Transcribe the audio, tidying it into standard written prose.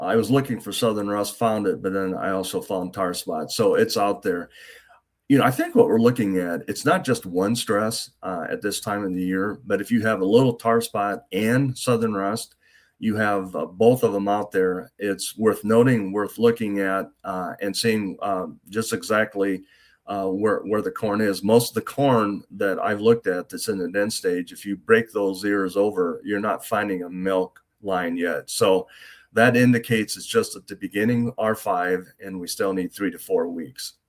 I was looking for Southern Rust, found it, but then I also found tar spot. So it's out there. I think what we're looking at, it's not just one stress at this time of the year, but if you have a little tar spot and Southern Rust, you have both of them out there. It's worth noting, worth looking at, and seeing just exactly where the corn is. Most of the corn that I've looked at that's in the dent stage, if you break those ears over, you're not finding a milk line yet. So that indicates it's just at the beginning, R5, and we still need 3 to 4 weeks.